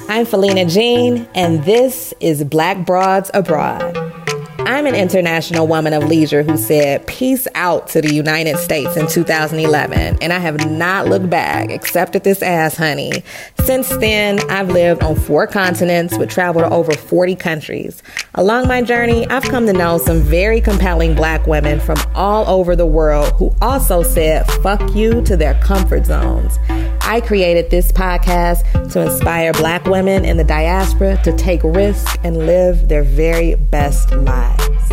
I'm Felina Jean, and this is Black Broads Abroad. I'm an international woman of leisure who said peace out to the United States in 2011, and I have not looked back except at this ass, honey. Since then, I've lived on 4 continents with travel to over 40 countries. Along my journey, I've come to know some very compelling Black women from all over the world who also said fuck you to their comfort zones. I created this podcast to inspire Black women in the diaspora to take risks and live their very best lives.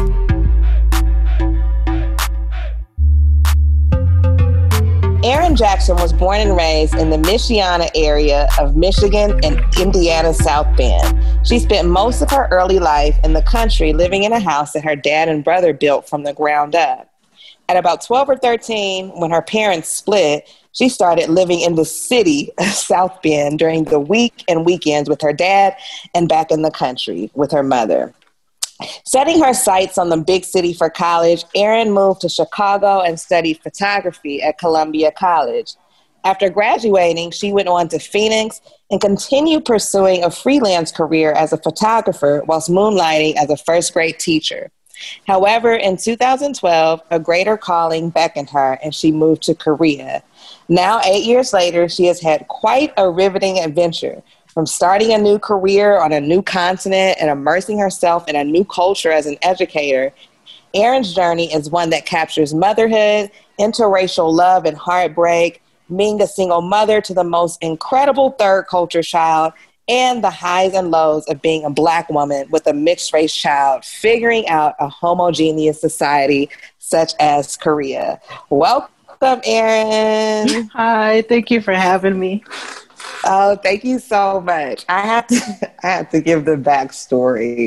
Erin Jackson was born and raised in the Michiana area of Michigan and Indiana's South Bend. She spent most of her early life in the country living in a house that her dad and brother built from the ground up. At about 12 or 13, when her parents split, she started living in the city of South Bend during the week and weekends with her dad and back in the country with her mother. Setting her sights on the big city for college, Erin moved to Chicago and studied photography at Columbia College. After graduating, she went on to Phoenix and continued pursuing a freelance career as a photographer whilst moonlighting as a first-grade teacher. However, in 2012, a greater calling beckoned her and she moved to Korea. Now, 8 years later, she has had quite a riveting adventure. From starting a new career on a new continent and immersing herself in a new culture as an educator, Erin's journey is one that captures motherhood, interracial love and heartbreak, being a single mother to the most incredible third culture child, and the highs and lows of being a Black woman with a mixed race child, figuring out a homogeneous society such as Korea. Welcome, Erin. Hi, thank you for having me. Oh, thank you so much. I have to give the backstory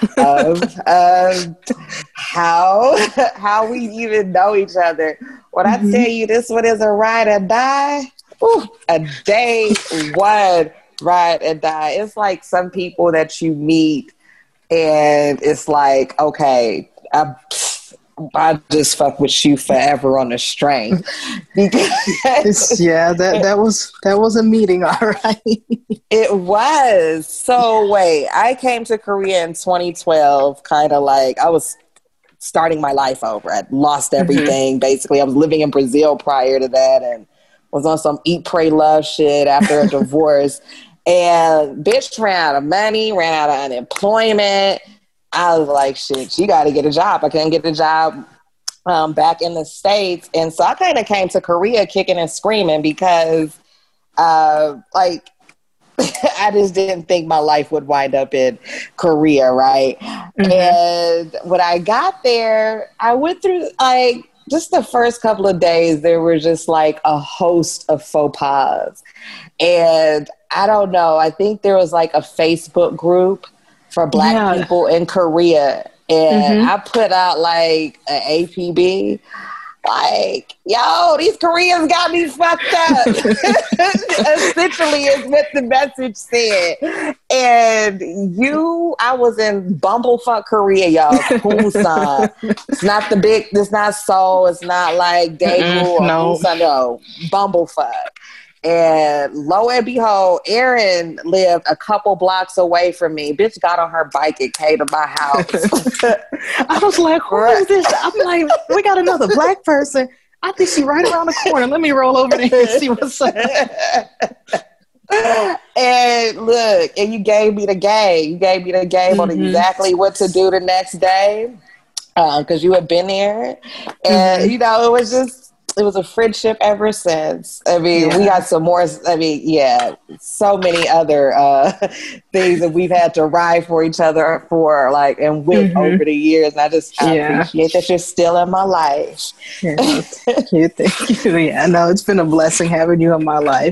of how we even know each other. When I tell you this one is a ride or die, a day one ride or die. It's like some people that you meet and it's like, okay, I just fuck with you forever on the string. Yeah, that was a meeting, all right. It was. So wait, I came to Korea in 2012, kind of like I was starting my life over. I'd lost everything. Basically, I was living in Brazil prior to that and was on some eat, pray, love shit after a divorce. And bitch ran out of money, ran out of unemployment. I was like, shit, you got to get a job. I couldn't get a job back in the States. And so I kind of came to Korea kicking and screaming because, I just didn't think my life would wind up in Korea, right? And when I got there, I went through, just the first couple of days, there were just like a host of faux pas. And I don't know, I think there was like a Facebook group for Black people in Korea. And I put out like an APB, like, yo, these Koreans got me fucked up. Essentially is what the message said. And I was in bumblefuck Korea, y'all. Busan. It's not Seoul, it's not like Daegu or Busan, no, bumblefuck. And lo and behold, Erin lived a couple blocks away from me. Bitch got on her bike and came to my house. I was like, who is this? I'm like, we got another Black person. I think she's right around the corner. Let me roll over there and see what's up. And look, and you gave me the game. You gave me the game on exactly what to do the next day. Because you had been there. And, it was a friendship ever since. I mean, we got some more, so many other things that we've had to ride for each other for, and with over the years. And I appreciate that you're still in my life. Thank you. Yeah, no, it's been a blessing having you in my life.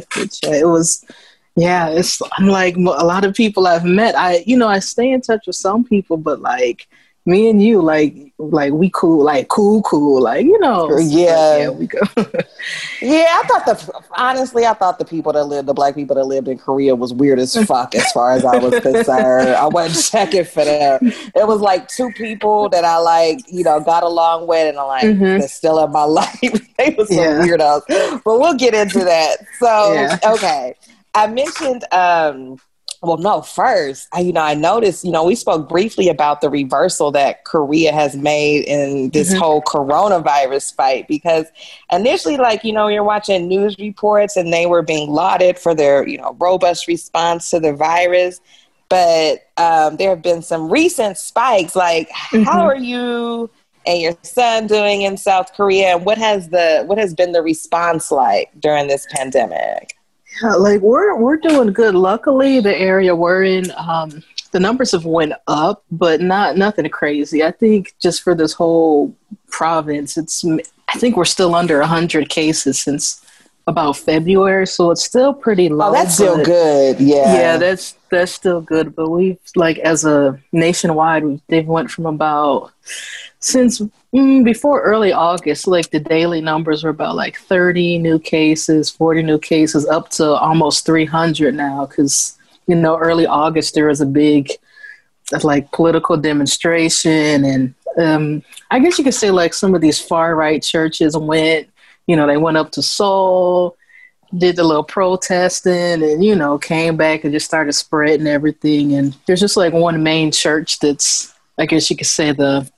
I'm like a lot of people I've met. I stay in touch with some people, but me and you, we cool, cool, Yeah, we go. Yeah, I thought the Black people that lived in Korea was weird as fuck as far as I was concerned. I wasn't checking for them. It was like 2 people that I got along with, and I'm they're still in my life. They were some weirdos, but we'll get into that. So, okay. I mentioned Well, no, first, I noticed, we spoke briefly about the reversal that Korea has made in this whole coronavirus fight, because initially, like, you're watching news reports and they were being lauded for their, robust response to the virus. But there have been some recent spikes. Like, how are you and your son doing in South Korea? And what has been the response like during this pandemic? Yeah, like we're doing good. Luckily, the area we're in, the numbers have went up, but nothing crazy. I think just for this whole province, I think we're still under 100 cases since about February, so it's still pretty low. Oh, that's still good. Yeah, that's still good. But we've, like, as a nationwide, they've went from about, since before early August, like the daily numbers were about like 30 new cases, 40 new cases, up to almost 300 now. Because, early August, there was a big, like, political demonstration. And I guess you could say, like, some of these far right churches went, they went up to Seoul, did the little protesting, and, came back and just started spreading everything. And there's just like one main church that's, I guess you could say their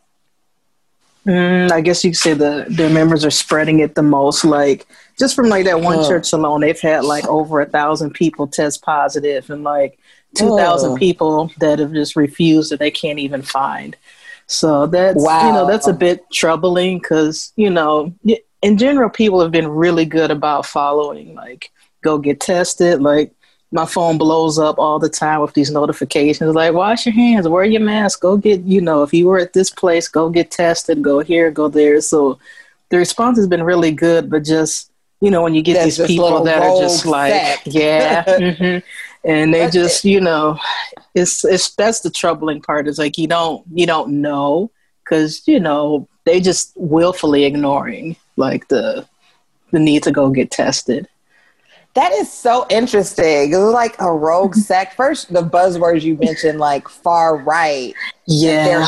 members are spreading it the most. Like, just from like that one church alone, they've had like over 1,000 people test positive, and like 2,000 people that have just refused that they can't even find. So that's, that's a bit troubling, because, in general, people have been really good about following, like, go get tested. Like, my phone blows up all the time with these notifications, like, wash your hands, wear your mask, go get, if you were at this place, go get tested, go here, go there. So the response has been really good, but just, when you get these people that are just like, and they just, it's that's the troubling part, is like, you don't know, because, they just willfully ignoring, like, the need to go get tested. That is so interesting. It's like a rogue sect. First, the buzzwords you mentioned, like far right. Yeah.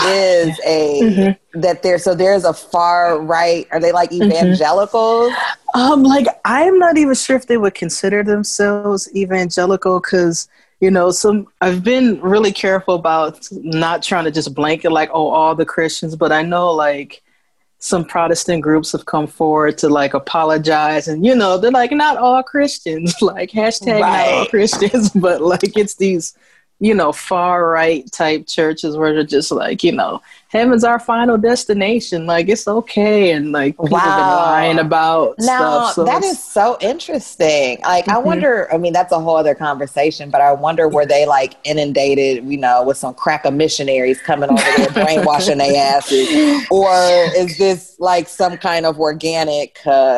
There's a far right. Are they like evangelicals? Like, I'm not even sure if they would consider themselves evangelical, because, I've been really careful about not trying to just blanket like, oh, all the Christians, but I know, like, some Protestant groups have come forward to like apologize, and they're like, not all Christians, like hashtag not all Christians, but like it's these far right type churches where they're just like, heaven's our final destination, like it's okay, and like people have been lying about stuff. So that is so interesting. Like, I wonder, I mean, that's a whole other conversation, but I wonder, were they like inundated, with some cracker missionaries coming over there brainwashing their asses, or is this like some kind of organic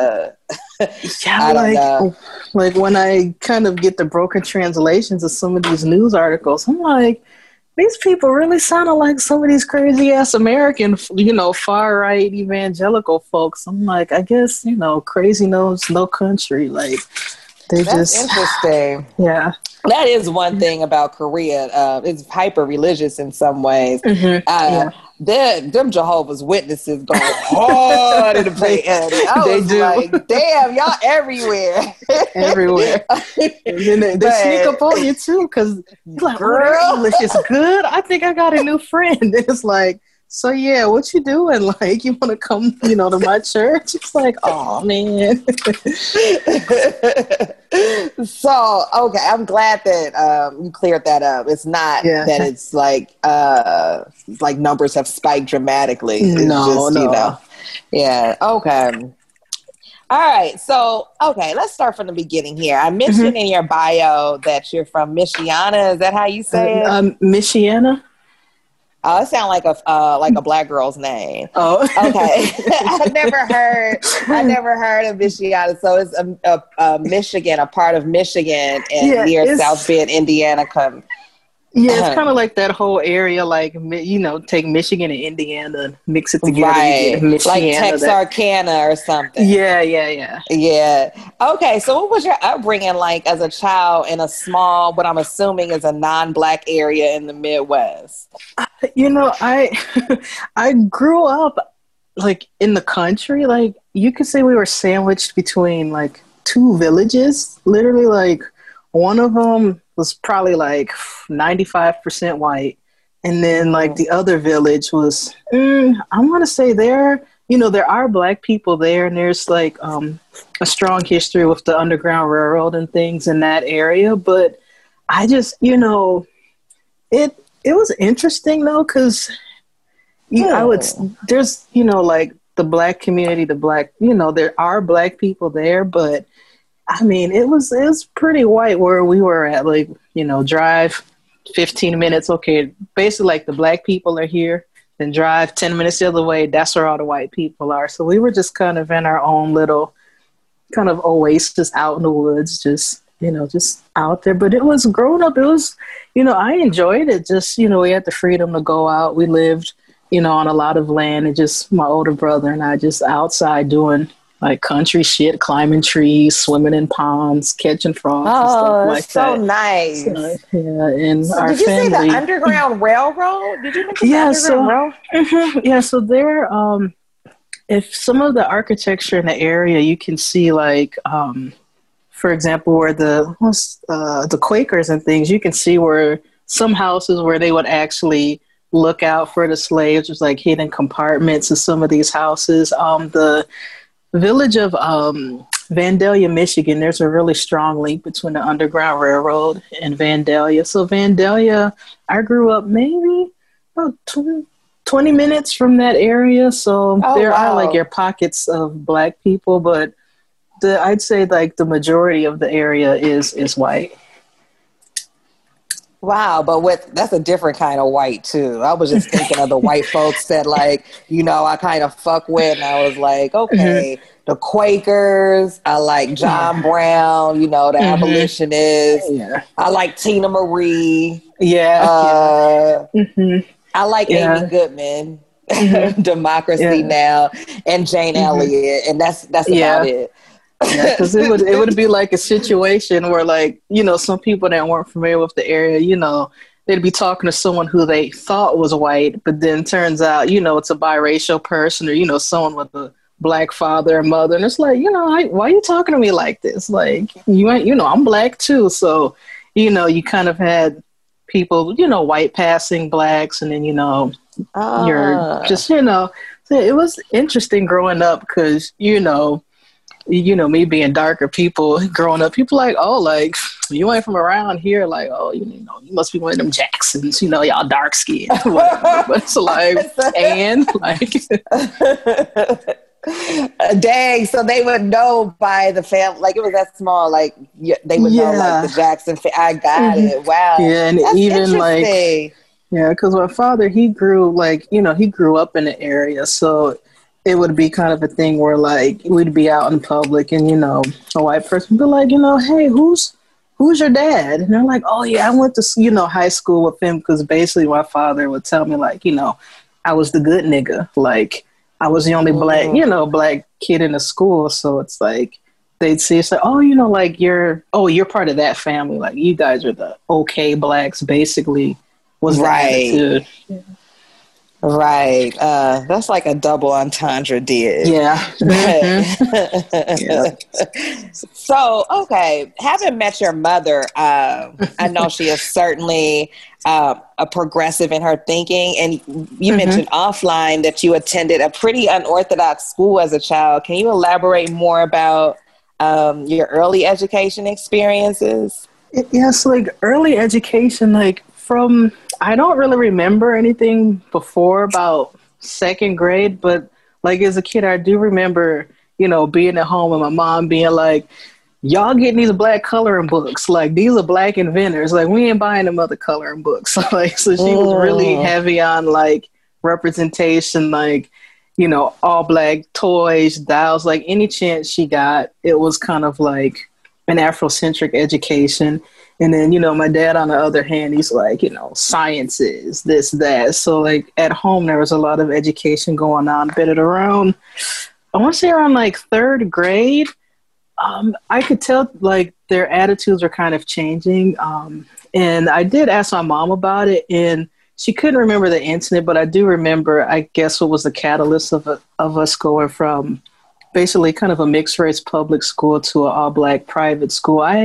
I don't know. Like, when I kind of get the broken translations of some of these news articles, I'm like, these people really sounded like some of these crazy ass American, far right evangelical folks. I'm like, I guess, crazy knows no country. Like, that's interesting. Yeah. That is one thing about Korea. It's hyper religious in some ways. Them Jehovah's Witnesses go hard in the Bay Area. I was like, damn, y'all everywhere. Everywhere. And then they sneak up on you too, because you're like, girl, English is good. I think I got a new friend. And it's like, so yeah, what you doing? Like, you want to come, to my church? It's like, oh man. So, okay, I'm glad that you cleared that up. It's not that it's like numbers have spiked dramatically. It's no. Yeah. Okay. All right. So, okay, let's start from the beginning here. I mentioned in your bio that you're from Michiana. Is that how you say it? Michiana. Oh, it sounds like a black girl's name. Oh, okay. I never heard of Michiana. So it's a Michigan, a part of Michigan, and near South Bend, Indiana. Yeah, it's kind of like that whole area, like, take Michigan and Indiana, mix it together. Right. Like Texarkana or something. Yeah. Okay, so what was your upbringing like as a child in a small, what I'm assuming is a non-black area in the Midwest? I grew up, like, in the country. Like, you could say we were sandwiched between, like, two villages. Literally, like, one of them was probably like 95% white. And then like the other village was, I want to say there, you know, there are black people there, and there's like a strong history with the Underground Railroad and things in that area. But I just, you know, it was interesting though, because there's, you know, like the black community, you know, there are black people there, but I mean, it was pretty white where we were at, like, you know, drive 15 minutes. Okay. Basically like the black people are here, then drive 10 minutes the other way. That's where all the white people are. So we were just kind of in our own little kind of oasis out in the woods, just, you know, just out there. But it was growing up. It was, you know, I enjoyed it. Just, you know, we had the freedom to go out. We lived, you know, on a lot of land, and just my older brother and I just outside doing like country shit, climbing trees, swimming in ponds, catching frogs and stuff like so that. Nice. So, yeah, and so our did you family, say the Underground Railroad? Did you mention the Underground Railroad? Yeah, so there, if some of the architecture in the area, you can see like, for example, where the Quakers and things, you can see where some houses where they would actually look out for the slaves, was like hidden compartments in some of these houses. The village of Vandalia, Michigan, there's a really strong link between the Underground Railroad and Vandalia. So Vandalia, I grew up maybe about 20 minutes from that area. So there are like your pockets of black people, but I'd say like the majority of the area is white. Wow, but that's a different kind of white too. I was just thinking of the white folks that, like, you know, I kind of fuck with, and I was like, okay, the Quakers, I like John Brown, you know, the abolitionists. Yeah. I like Tina Marie. Yeah. I like Amy Goodman, Democracy Now, and Jane Elliott, and that's about it. Yeah, because it would be like a situation where, like, you know, some people that weren't familiar with the area, you know, they'd be talking to someone who they thought was white, but then turns out, you know, it's a biracial person, or, you know, someone with a black father and mother, and it's like, you know, why are you talking to me like this? Like, you know, I'm black too, so, you know, you kind of had people, you know, white passing blacks, and then, you know, you're just, you know, so it was interesting growing up because, you know, me being darker, people growing up, people like, oh, like, you ain't from around here, like, oh, you know, you must be one of them Jacksons, you know, y'all dark skinned. But it's like, and like, dang, so they would know by the family, like, it was that small, like, they would know, like, the Jackson I got it. Wow. Yeah, and that's even like, yeah, because my father, he grew up in the area, so it would be kind of a thing where, like, we'd be out in public, and, you know, a white person would be like, you know, hey, who's your dad? And they're like, oh yeah, I went to, you know, high school with him, because basically my father would tell me, like, you know, I was the good nigga, like, I was the only black kid in the school. So it's like, they'd see, it's like, oh, you know, like, you're part of that family, like, you guys are the okay blacks, basically, was the attitude. Right. That's like a double entendre did. Yeah. So, okay. Having met your mother, I know she is certainly a progressive in her thinking. And you mentioned offline that you attended a pretty unorthodox school as a child. Can you elaborate more about your early education experiences? Yes, like early education, like I don't really remember anything before about second grade, but like as a kid, I do remember, you know, being at home and my mom being like, y'all getting these black coloring books. Like, these are black inventors. Like, we ain't buying them other coloring books. Like, so she was really heavy on like representation, like, you know, all black toys, dolls, like any chance she got, it was kind of like an Afrocentric education. And then, you know, my dad, on the other hand, he's like, you know, sciences, this, that. So, like, at home, there was a lot of education going on. But at around, I want to say around, like, third grade, I could tell, like, their attitudes were kind of changing. And I did ask my mom about it, and she couldn't remember the incident, but I do remember, I guess, what was the catalyst of us going from basically kind of a mixed-race public school to an all-black private school.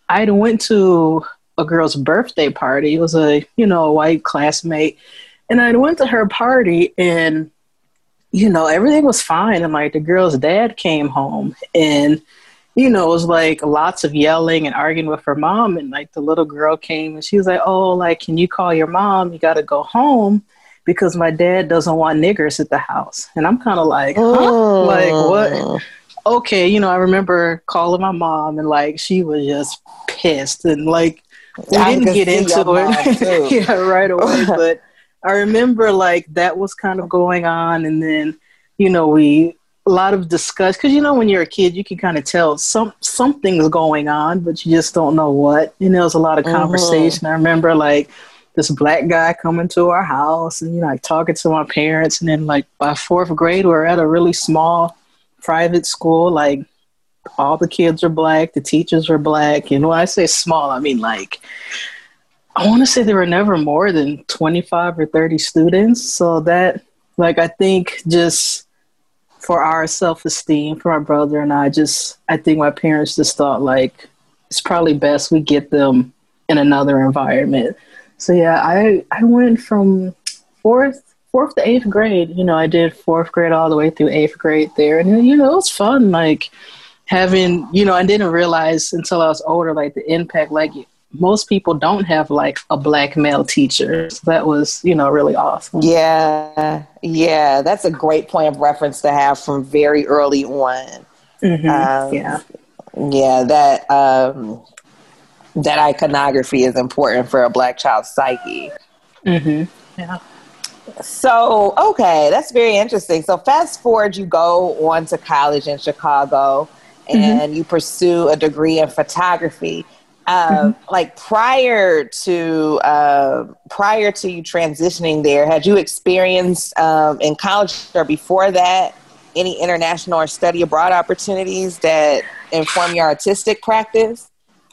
I went to a girl's birthday party. It was a white classmate. And I went to her party and, everything was fine. And like the girl's dad came home and, it was like lots of yelling and arguing with her mom. And like the little girl came and she was like, oh, like, can you call your mom? You got to go home because my dad doesn't want niggers at the house. And I'm kind of like, huh? Like, what? Okay, I remember calling my mom and like she was just pissed and like we didn't get into it yeah, right away. But I remember like that was kind of going on, and then a lot of discussion because when you're a kid you can kind of tell something's going on, but you just don't know what. There was a lot of conversation. I remember like this black guy coming to our house and like talking to my parents, and then like by fourth grade we're at a really small private school. Like all the kids are black, the teachers are black, and when I say small I mean like I want to say there were never more than 25 or 30 students. So that like I think just for our self-esteem, for my brother and I think my parents just thought like it's probably best we get them in another environment. So yeah, I went from fourth to eighth grade. I did fourth grade all the way through eighth grade there. And then, it was fun, like having, I didn't realize until I was older, like the impact, like most people don't have like a black male teacher. So that was, really awesome. Yeah. Yeah. That's a great point of reference to have from very early on. Yeah, that iconography is important for a black child's psyche. Yeah. So, okay, that's very interesting. So fast forward, you go on to college in Chicago and you pursue a degree in photography. Like prior to you transitioning there, had you experienced in college or before that any international or study abroad opportunities that inform your artistic practice?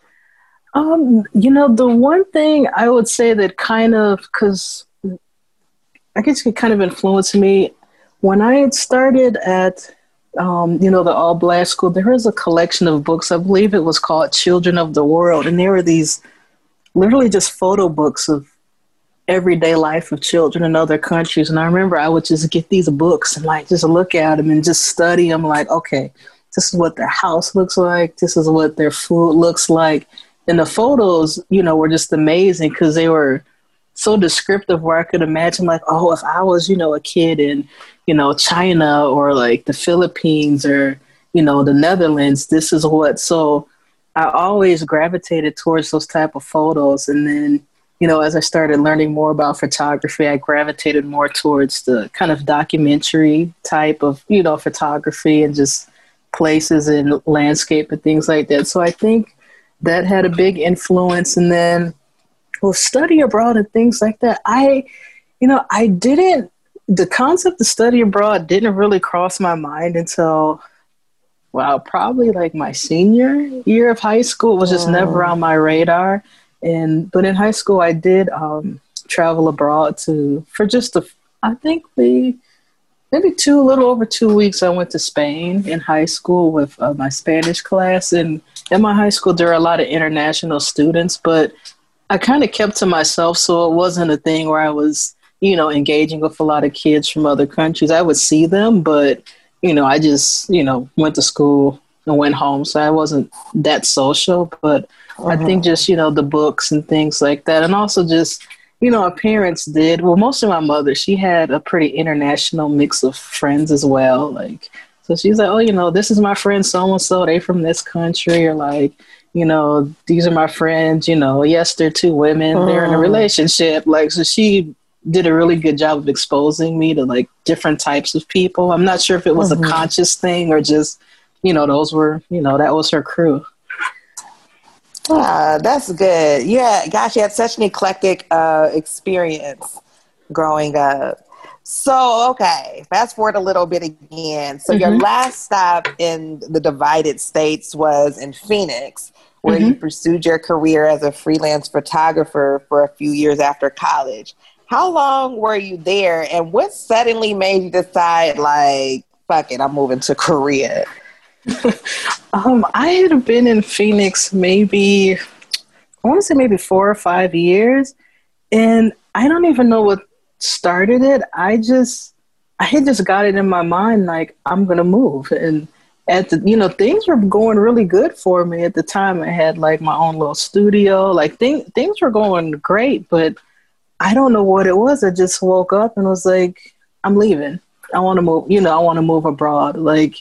The one thing I would say that kind of, because I guess it kind of influenced me when I had started at, the all black school, there was a collection of books. I believe it was called Children of the World. And there were these literally just photo books of everyday life of children in other countries. And I remember I would just get these books and like just look at them and just study them like, okay, this is what their house looks like. This is what their food looks like. And the photos, were just amazing because they were so descriptive where I could imagine like, oh, if I was, a kid in, China or like the Philippines or, the Netherlands, this is what. So I always gravitated towards those type of photos. And then, as I started learning more about photography, I gravitated more towards the kind of documentary type of, photography and just places and landscape and things like that. So I think that had a big influence. And then, study abroad and things like that. The concept of study abroad didn't really cross my mind until, probably like my senior year of high school. It was just never on my radar. But in high school, I did travel abroad for just maybe a little over 2 weeks. I went to Spain in high school with my Spanish class. And in my high school, there are a lot of international students, but I kind of kept to myself. So it wasn't a thing where I was, engaging with a lot of kids from other countries. I would see them, but, I just, went to school and went home. So I wasn't that social, but I think just, the books and things like that. And also just, our parents did. Well, most of my mother, she had a pretty international mix of friends as well. Like, so she's like, oh, this is my friend so-and-so, they from this country, or like, these are my friends, yes, they're two women, they're in a relationship. Like, so she did a really good job of exposing me to like different types of people. I'm not sure if it was a conscious thing or just, those were, that was her crew. That's good. Yeah, gosh, you had such an eclectic experience growing up. So, okay, fast forward a little bit again. So your last stop in the divided states was in Phoenix, where you pursued your career as a freelance photographer for a few years after college. How long were you there, and what suddenly made you decide, like, fuck it, I'm moving to Korea? I had been in Phoenix maybe, I want to say maybe 4 or 5 years, and I don't even know what started it. I had just got it in my mind, like, I'm going to move. And things were going really good for me at the time. I had like my own little studio, like things were going great, but I don't know what it was. I just woke up and was like, I'm leaving. I want to move, I want to move abroad. Like,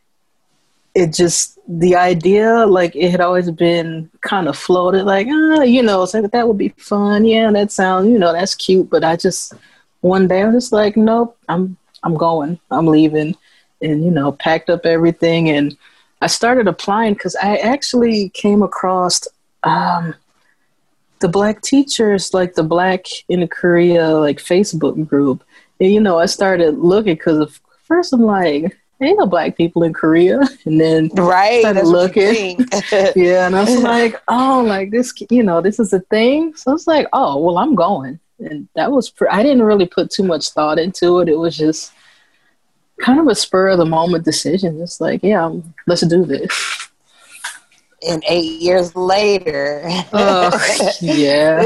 the idea, like, it had always been kind of floated, like, it's like, that would be fun. Yeah, that sounds, that's cute. But one day I was just like, nope, I'm going, I'm leaving, and, packed up everything. And I started applying because I actually came across the Black teachers, like the Black in Korea, like Facebook group. And, I started looking because first I'm like, ain't no Black people in Korea. And then started looking. Yeah. And I was like, oh, like this, this is a thing. So I was like, oh, well, I'm going. And that was, I didn't really put too much thought into it. It was just kind of a spur of the moment decision. It's like, yeah, let's do this. And 8 years later. Yeah.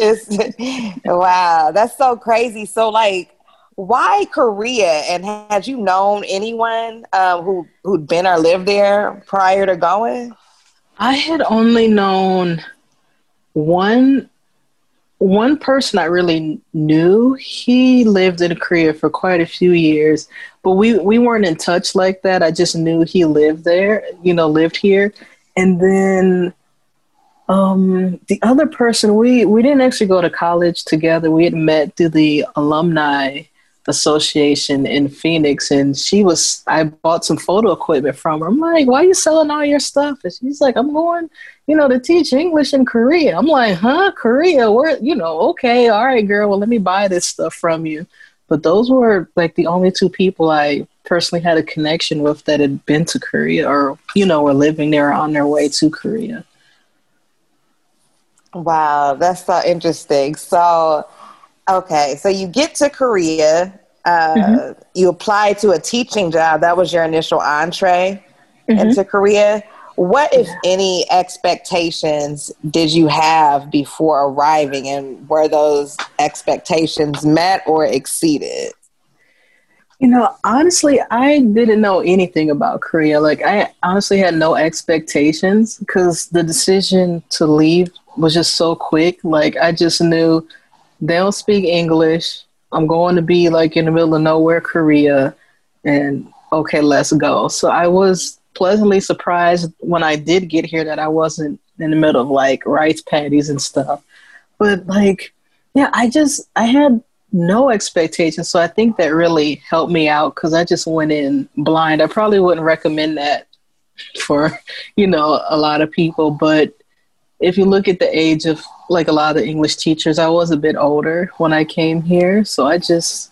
Wow. That's so crazy. So like, why Korea? And had you known anyone who'd been or lived there prior to going? I had only known one person I really knew. He lived in Korea for quite a few years, but we weren't in touch like that. I just knew he lived there, lived here. And then the other person, we didn't actually go to college together. We had met through the alumni association in Phoenix, and I bought some photo equipment from her. I'm like, why are you selling all your stuff? And she's like, I'm going, to teach English in Korea. I'm like, huh? Korea? Where, okay, all right, girl, well, let me buy this stuff from you. But those were like the only two people I personally had a connection with that had been to Korea or, were living there on their way to Korea. Wow, that's so interesting. So, okay, so you get to Korea, you apply to a teaching job. That was your initial entree into Korea. What, if any, expectations did you have before arriving, and were those expectations met or exceeded? Honestly, I didn't know anything about Korea. Like, I honestly had no expectations because the decision to leave was just so quick. Like, I just knew they don't speak English. I'm going to be like in the middle of nowhere, Korea, and okay, let's go. So I was pleasantly surprised when I did get here that I wasn't in the middle of like rice paddies and stuff. But like, yeah, I had no expectations. So I think that really helped me out because I just went in blind. I probably wouldn't recommend that for, a lot of people. But if you look at the age of like a lot of the English teachers, I was a bit older when I came here. So I just,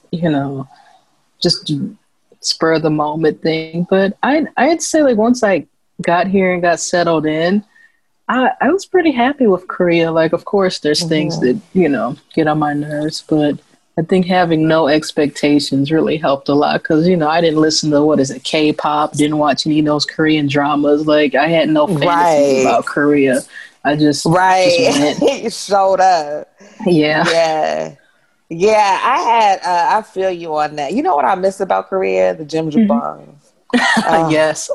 just spur of the moment thing. But I'd say like once I got here and got settled in, I was pretty happy with Korea. Like, of course, there's things that, get on my nerves, but I think having no expectations really helped a lot because, I didn't listen to, K-pop, didn't watch any of those Korean dramas. Like, I had no fantasies about Korea. I just went. You showed up. Yeah. Yeah, I feel you on that. You know what I miss about Korea? The jjimjilbangs. Yes.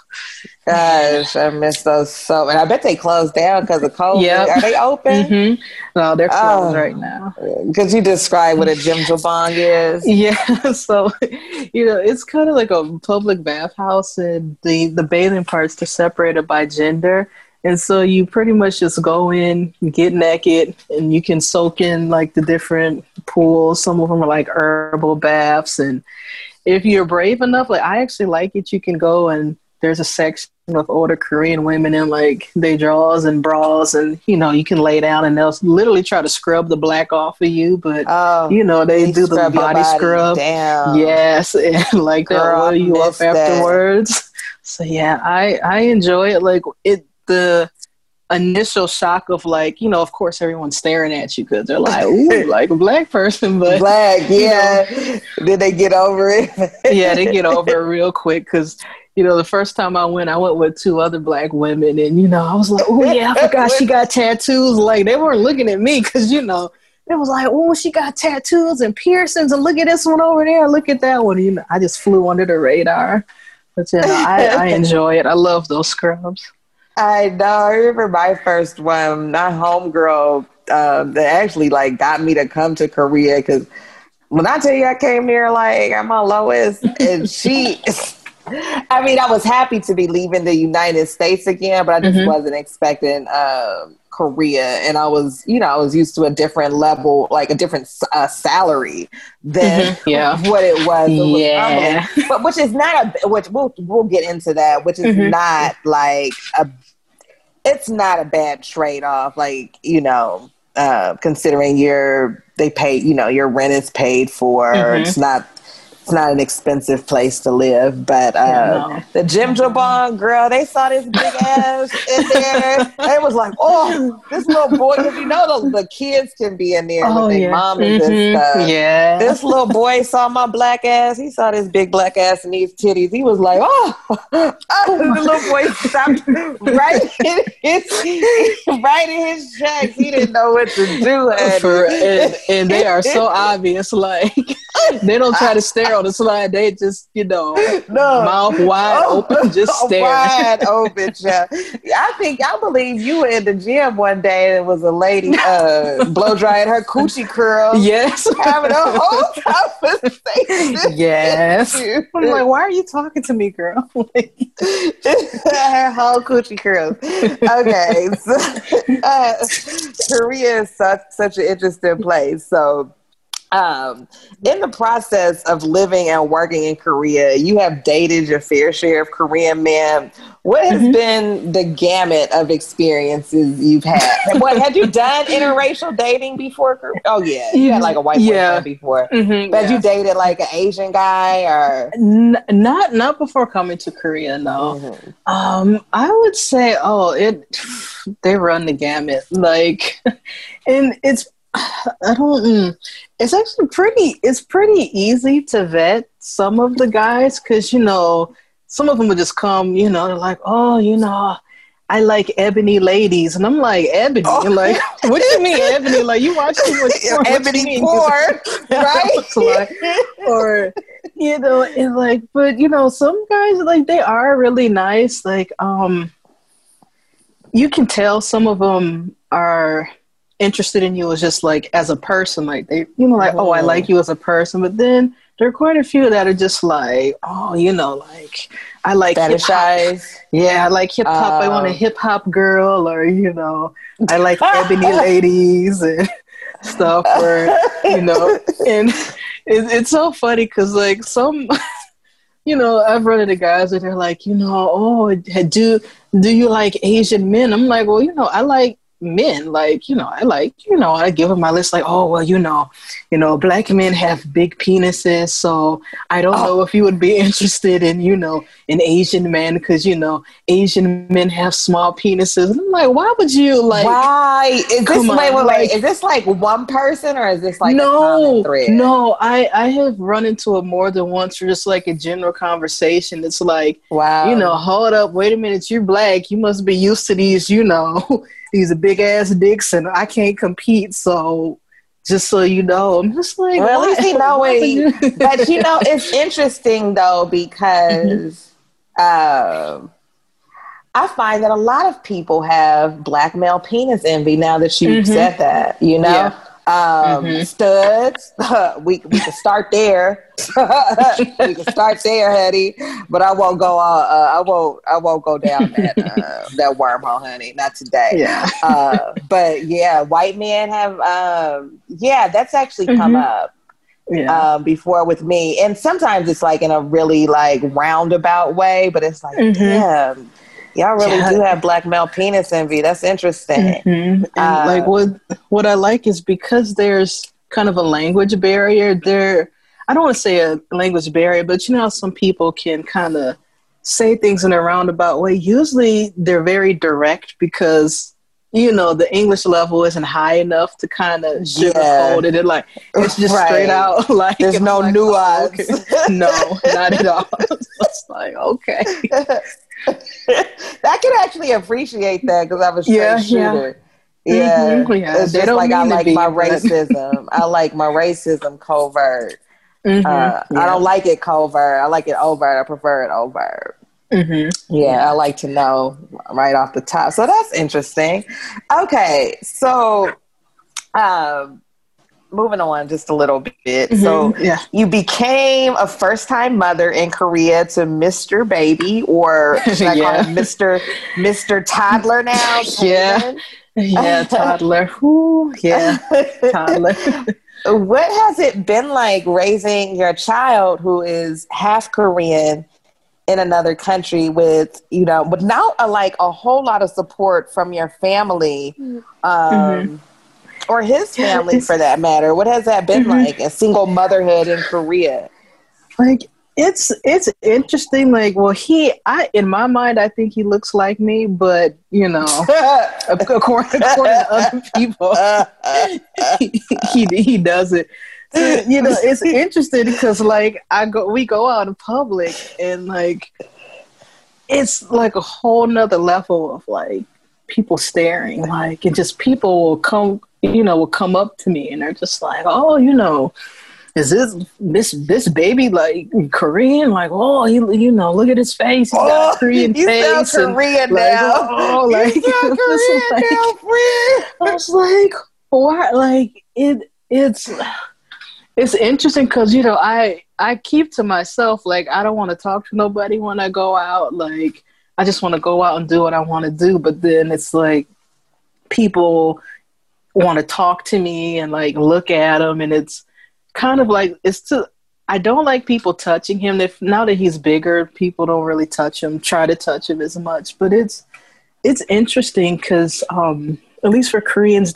Gosh, I miss those so. And I bet they closed down because of COVID. Yep. Are they open? No, they're closed right now. Could you describe what a jjimjilbang is? Yeah, so it's kind of like a public bathhouse, and the bathing parts are separated by gender. And so you pretty much just go in, get naked, and you can soak in like the different pools. Some of them are like herbal baths. And if you're brave enough, like I actually like it, you can go and there's a section with older Korean women in like their drawers and bras, and you can lay down and they'll literally try to scrub the black off of you, but they do the body scrub down. Yes, and like they'll oil you up afterwards. So yeah, I enjoy it. Like the initial shock of like, of course everyone's staring at you because they're like, ooh, like a black person, but black, yeah. Did they get over it? Yeah, they get over it real quick because the first time I went with 2 other Black women, and I was like, oh yeah, I forgot she got tattoos. Like, they weren't looking at me because it was like, oh, she got tattoos and piercings, and look at this one over there, look at that one. I just flew under the radar. But I enjoy it. I love those scrubs. I know. I remember my first one. My homegirl that actually got me to come to Korea, because when I tell you I came here at my lowest, and she. I mean, I was happy to be leaving the United States again, but I just wasn't expecting Korea, and I was used to a different level, a different salary than what it was. But which is not which we'll get into that, which is not it's not a bad trade off, considering they pay, your rent is paid for. It's not an expensive place to live, but the Jim Jabon girl, they saw this big ass in there. They was like, oh, this little boy, because the kids can be in there with their mamas and stuff. Yeah. This little boy saw my black ass. He saw this big black ass and these titties. He was like, oh. The little boy stopped right in his tracks. He didn't know what to do. And they are so obvious. They don't try to stare on the slide. They just, mouth wide open, just stare. Wide open, child. I believe you were in the gym one day and it was a lady blow drying her coochie curls. Yes. Having a whole conversation. Yes. I'm like, why are you talking to me, girl? Her whole coochie curls. Okay. So, Korea is such an interesting place. So, in the process of living and working in Korea, you have dated your fair share of Korean men. What has been the gamut of experiences you've had? What had you done interracial dating before? Oh yeah, you had a white boyfriend before. But you dated an Asian guy, or not before coming to Korea? No. I would say, they run the gamut. And it's. It's actually pretty easy to vet some of the guys, because some of them would just come, they're like, oh, I like ebony ladies, and I'm like, ebony, what do you mean ebony? You watch too much porn. Ebony porn, right? Or and but some guys they are really nice. You can tell some of them are interested in you as just as a person, they oh, I like you as a person. But then there are quite a few that are just I like fetishize. Yeah, I like hip hop. I want a hip hop girl, or I like ebony ladies and stuff. Or and it's so funny because some I've run into guys and they're like, oh, do you like Asian men? I'm like, well, I like men, I give them my list, Black men have big penises, so I don't know if you would be interested in, an Asian man, because, Asian men have small penises. And I'm like, why would you why? Is this, wait, is this one person, or is this a common thread? No, I have run into it more than once, or just a general conversation. It's wow, hold up, wait a minute, you're Black, you must be used to these, these are big ass dicks, and I can't compete. So just so you know, I'm just like, well, at least but it's interesting though, because I find that a lot of people have Black male penis envy now that you've said that, Yeah. Studs. We can start there. We can start there, honey. But I won't go. I won't go down that wormhole, honey. Not today. Yeah. But yeah, white men have. That's actually come up. Yeah. Before with me, and sometimes it's in a really roundabout way, but it's damn. Y'all really do have Black male penis envy. That's interesting. And what I like is, because there's kind of a language barrier there. I don't want to say a language barrier, but how some people can kind of say things in a roundabout way. Usually they're very direct, because the English level isn't high enough to kind of sugarcoat it. And like, it's just straight out. Like, there's no like, nuance. Oh, okay. No, not at all. It's like, okay. I can actually appreciate that because I'm a straight shooter. Yeah. Mm-hmm. Yeah. It's just like I like my racism. I like my racism covert. I don't like it covert. I like it overt. I prefer it overt. I like to know right off the top. So that's interesting. Okay, so moving on just a little bit. So you became a first-time mother in Korea to Mr. Baby, or should I call him Mr. Toddler now? Toddler. Ooh, toddler. What has it been like raising your child who is half Korean in another country with now like a whole lot of support from your family, or his family for that matter? What has that been like, a single motherhood in Korea? Like, it's interesting. Like, well, in my mind, I think he looks like me, but according to other people, he doesn't. So, it's interesting because like we go out in public and like it's like a whole nother level of like people staring, like, and just people will come up to me and they're just like, oh, is this baby like Korean? Like, oh, look at his face. He's got a Korean face. Sound Korean now. Like, you sound Korean now, friend. I was like, why? Like, it's interesting because, I keep to myself. Like, I don't want to talk to nobody when I go out. Like, I just want to go out and do what I want to do. But then it's like people want to talk to me and like look at him. And it's kind of like, I don't like people touching him. Now that he's bigger, people don't really try to touch him as much. But it's interesting because at least for Koreans,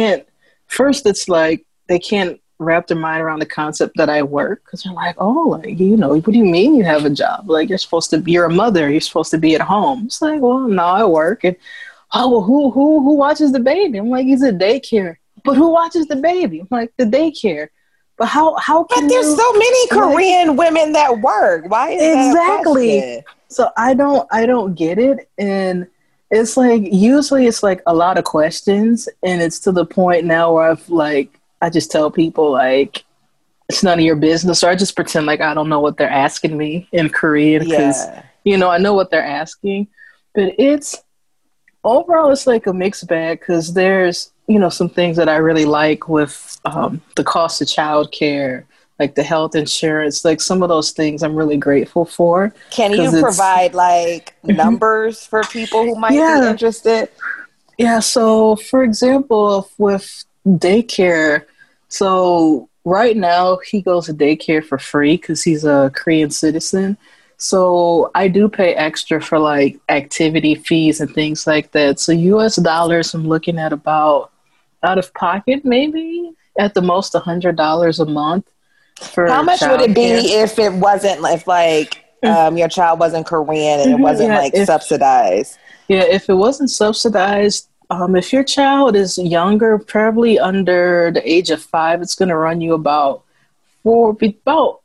it's like they can't wrap their mind around the concept that I work, because they're like, oh, like, what do you mean you have a job? Like, you're a mother, you're supposed to be at home. It's like, well, no, I work. And well, who watches the baby? I'm like, he's at daycare. But who watches the baby? I'm like, the daycare. But how can But there's so many Korean women that work. Why is that a question? So I don't get it. And it's like, usually it's like a lot of questions, and it's to the point now where I just tell people like, it's none of your business, or I just pretend like I don't know what they're asking me in Korean, because I know what they're asking. But overall it's like a mixed bag, because there's some things that I really like with the cost of childcare, like the health insurance, like some of those things I'm really grateful for. Can you provide like numbers for people who might be interested? Yeah. So for example, with daycare, so right now he goes to daycare for free because he's a Korean citizen. So I do pay extra for like activity fees and things like that. So US dollars, I'm looking at about out of pocket, maybe at the most $100 a month. For how much would it be if it wasn't, if like your child wasn't Korean and it wasn't subsidized? Yeah, if it wasn't subsidized, if your child is younger, probably under the age of 5, it's going to run you about $450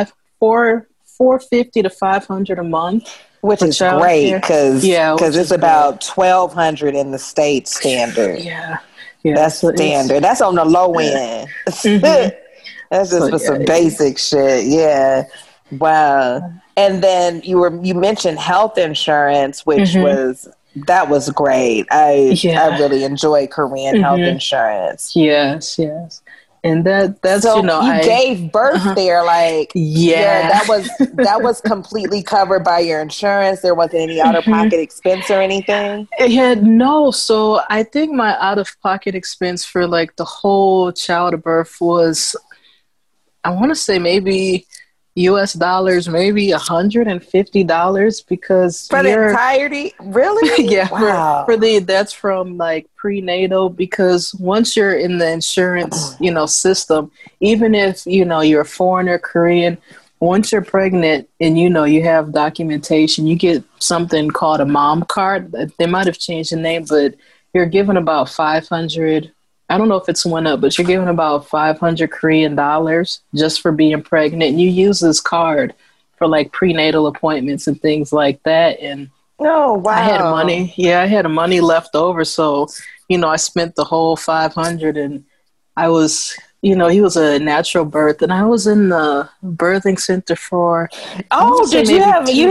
to $500 a month, which is great because it's about $1,200 in the state standard. That's standard. That's on the low end. That's just for some basic shit. Yeah. Wow. And then you mentioned health insurance, which that was great. I really enjoy Korean health insurance. Yes. And that's so you gave birth there, like that was completely covered by your insurance. There wasn't any out of pocket expense or anything. It had no. So I think my out of pocket expense for like the whole childbirth was, I want to say maybe US dollars, maybe $150, because for the entirety, really? Yeah. Wow. That's from like prenatal, because once you're in the insurance, system, even if, you're a foreigner, Korean, once you're pregnant and, you have documentation, you get something called a mom card. They might've changed the name, but you're given about 500. I don't know if it's went up, but you're given about 500 Korean dollars just for being pregnant. And you use this card for like prenatal appointments and things like that. And oh, wow. I had money. Yeah, I had money left over. So, I spent the whole 500, and I was, he was a natural birth, and I was in the birthing center for. Oh, you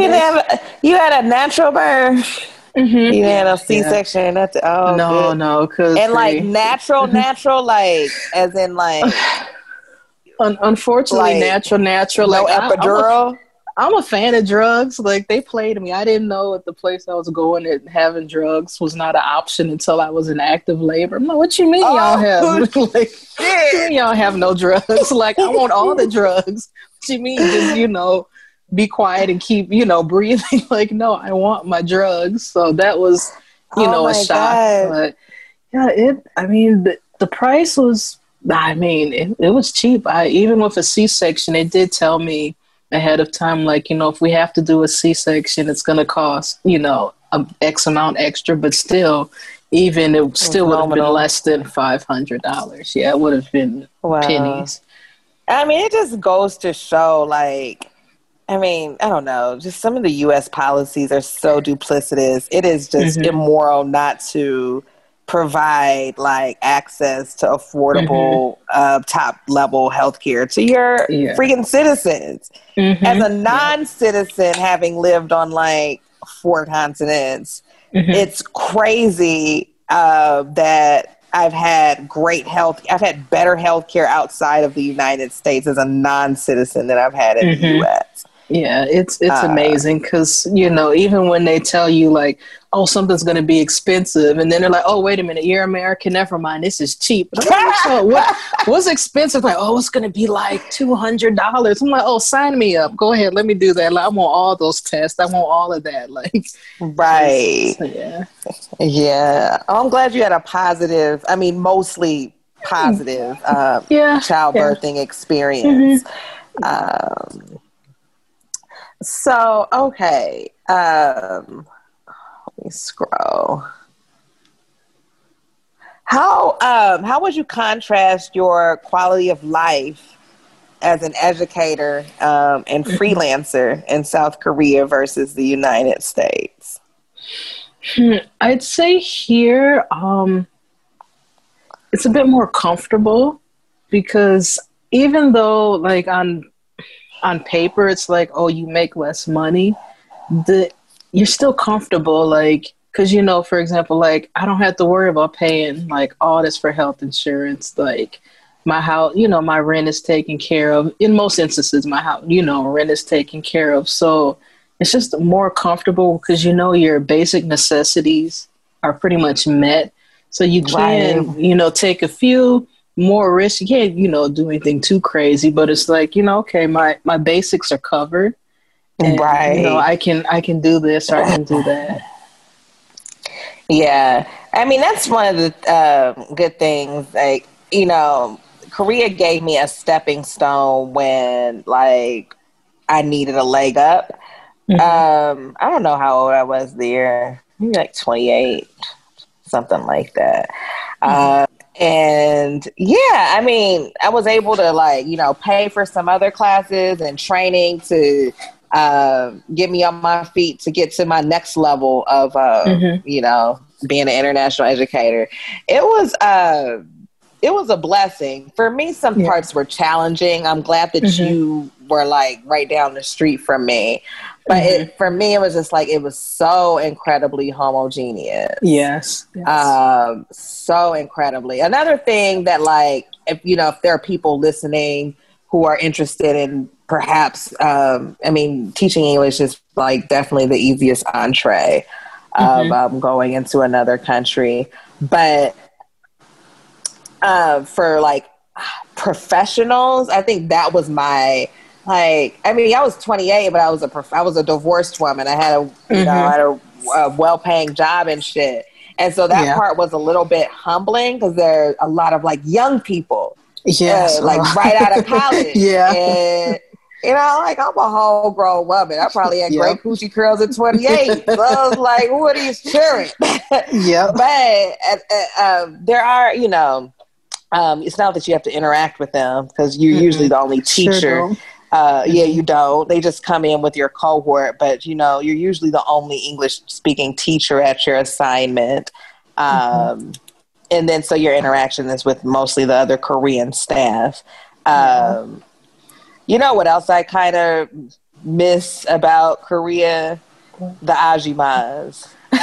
had a natural birth? Mm-hmm. You had a C-section? Yeah. No, because like natural, like as in like. Unfortunately, like, natural. No like epidural. I'm a fan of drugs. Like, they played me. I didn't know at the place I was going that having drugs was not an option until I was in active labor. I'm like, what you mean y'all have? Like, y'all have no drugs? Like, I want all the drugs. What you mean just, be quiet and keep, breathing? Like, no, I want my drugs. So that was, a shock. God. But yeah, the price was, it was cheap. Even with a C-section, it did tell me ahead of time, like, if we have to do a C-section, it's going to cost, X amount extra, but still, even it still would have been less than $500. Yeah, it would have been pennies. It just goes to show, like, I don't know, just some of the U.S. policies are so duplicitous. It is just immoral not to provide like access to affordable top level healthcare to your freaking citizens. As a non-citizen, having lived on like 4 continents, it's crazy that I've had I've had better healthcare outside of the United States as a non-citizen than I've had in the U.S. Yeah, it's amazing because, even when they tell you like, oh, something's going to be expensive, and then they're like, oh, wait a minute, you're American, never mind, this is cheap. What's expensive? Like, oh, it's going to be like $200. I'm like, oh, sign me up. Go ahead, let me do that. Like, I want all those tests. I want all of that. Like, right. Yeah. Yeah. Oh, I'm glad you had a positive, mostly positive childbirthing experience. So, okay. Let me scroll. How would you contrast your quality of life as an educator and freelancer in South Korea versus the United States? I'd say here, it's a bit more comfortable because even though like on paper, it's like, oh, you make less money, you're still comfortable, like, because, for example, like, I don't have to worry about paying, like, all this for health insurance. Like, my house, my rent is taken care of. In most instances, my house, rent is taken care of. So it's just more comfortable because, your basic necessities are pretty much met. So you can, take a few more risk. You can't, do anything too crazy, but it's like, okay, my basics are covered. And, I can do this or I can do that. Yeah. That's one of the good things. Like, Korea gave me a stepping stone when like I needed a leg up. I don't know how old I was there. Maybe like 28, something like that. And yeah, I was able to like, pay for some other classes and training to get me on my feet to get to my next level of, being an international educator. It was a blessing. For me, some parts were challenging. I'm glad that you were like right down the street from me. But for me, it was just like, it was so incredibly homogeneous. Yes. So incredibly. Another thing that like, if there are people listening who are interested in perhaps, teaching English is like definitely the easiest entree of going into another country. But for like professionals, I think that was my, like, I was 28, but I was a divorced woman. I had a well-paying job and shit. And so that part was a little bit humbling because there are a lot of like young people, like right out of college. You know, like I'm a whole grown woman. I probably had great coochie curls at 28. So I was like, what are you cheering? Yeah. But there are, you know, it's not that you have to interact with them because you're usually the only teacher. Sure Yeah, you don't. They just come in with your cohort, but you know, you're usually the only English speaking teacher at your assignment. And then so your interaction is with mostly the other Korean staff. You know what else I kind of miss about Korea? The ajimas.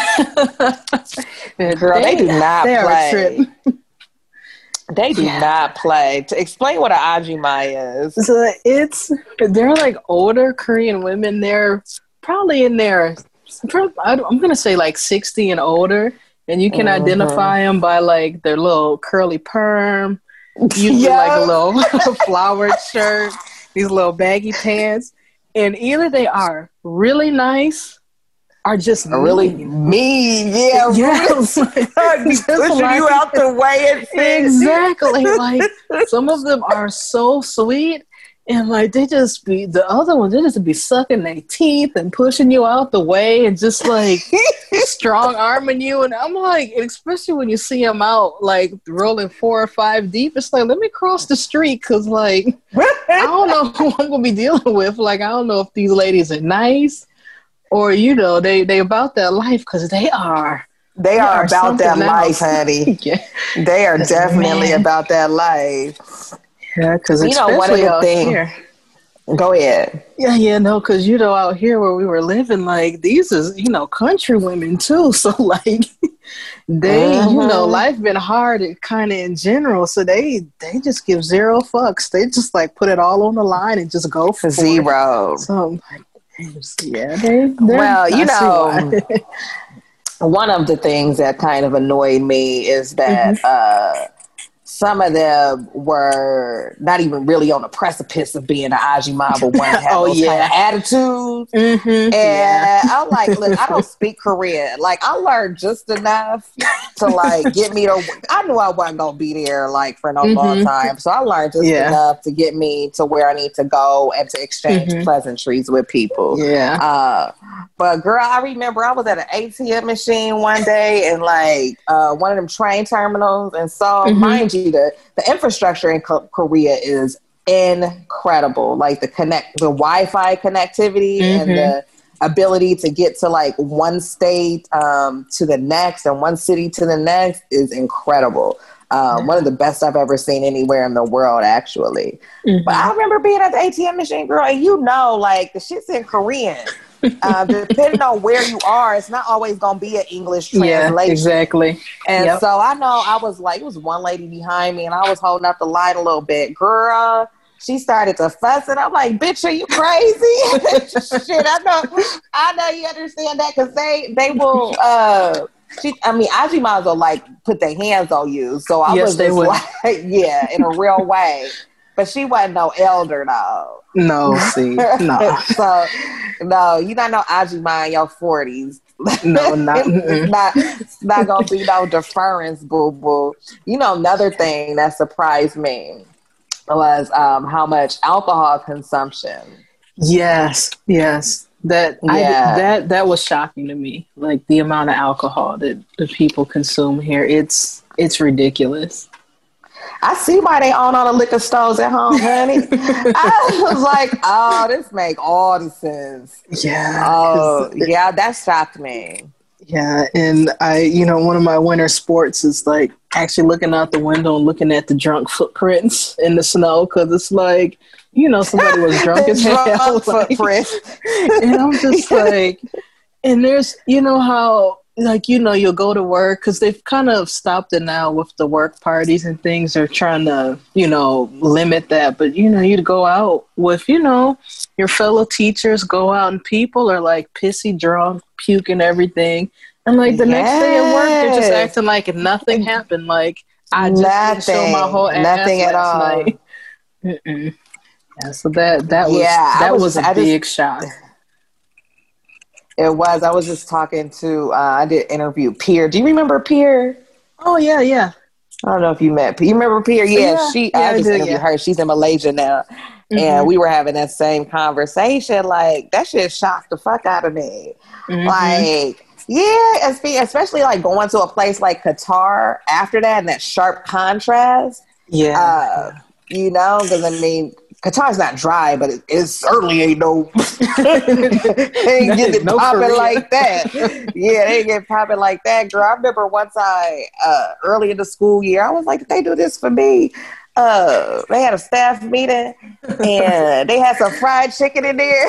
Girl, they do not play. They do not play. To explain what an ajima is. So they're like older Korean women. They're probably in their, I'm going to say like 60 and older. And you can identify them by like their little curly perm, usually like a little flowered shirt, these little baggy pants. And either they are really nice or just really mean. Yeah. Yes. Pushing you out the way. Exactly. Like some of them are so sweet. And like the other ones, they just be sucking their teeth and pushing you out the way and just like strong arming you. And I'm like, especially when you see them out like rolling 4 or 5 deep, it's like, let me cross the street because like I don't know who I'm gonna be dealing with. Like I don't know if these ladies are nice or you know they about that life because they are about that life, honey. Yeah. They are definitely about that life. Yeah, because you know one of the things. Go ahead. Yeah, no, because you know out here where we were living, like these is country women too. So like they, life been hard, kind of in general. So they just give zero fucks. They just like put it all on the line and just go for zero. It. So I'm like, yeah, one of the things that kind of annoyed me is that. Some of them were not even really on the precipice of being an ajima, but one had those kind of attitudes. And I'm like, look, I don't speak Korean. Like, I learned just enough to like get me to. I knew I wasn't gonna be there like for no long time, so I learned just enough to get me to where I need to go and to exchange pleasantries with people. But girl, I remember I was at an ATM machine one day and like one of them train terminals, and so mind you. The infrastructure in Korea is incredible. Like the Wi-Fi connectivity and the ability to get to like one state to the next and one city to the next is incredible. One of the best I've ever seen anywhere in the world, actually. But I remember being at the ATM machine, girl, and like the shit's in Korean. Depending on where you are, it's not always going to be an English translation. Yeah, exactly. And so I know I was like, it was one lady behind me and I was holding up the light a little bit. Girl, she started to fuss and I'm like, bitch, are you crazy? Shit, I know you understand that because they will, ajimas will like put their hands on you. So I was just like, yeah, in a real way. But she wasn't no elder, though. No, see, no. So, no, you not no ajima in your 40s. No, not. It's not going to be no deference, boo-boo. You know, another thing that surprised me was how much alcohol consumption. Yes. That was shocking to me. Like the amount of alcohol that the people consume here. It's ridiculous. I see why they own all the liquor stores at home, honey. I was like, oh, this make all the sense. Yeah. Oh, yeah, that shocked me. Yeah, and one of my winter sports is like actually looking out the window and looking at the drunk footprints in the snow because it's like, somebody was drunk as hell. Footprint. And I'm just like, and there's, how... like, you'll go to work because they've kind of stopped it now with the work parties and things. They're trying to, limit that. But, you'd go out with, your fellow teachers, go out and people are like pissy drunk, puking everything. And like the next day at work, they're just acting like nothing happened. Like I just didn't show my whole ass nothing at all. Night. Yeah, so that was a big shock. It was. I was just talking to, I did interview Pierre. Do you remember Pierre? Oh, yeah. I don't know if you met. You remember Pierre? Yeah, I just interviewed her. She's in Malaysia now. and we were having that same conversation. Like, that shit shocked the fuck out of me. Like, yeah, especially like going to a place like Qatar after that and that sharp contrast. Yeah. You know, because I mean, Qatar's not dry, but it certainly ain't no, ain't getting No popping Korea. like that. Yeah, they ain't getting popping like that, girl. I remember once early in the school year, I was like, did they do this for me? They had a staff meeting and they had some fried chicken in there.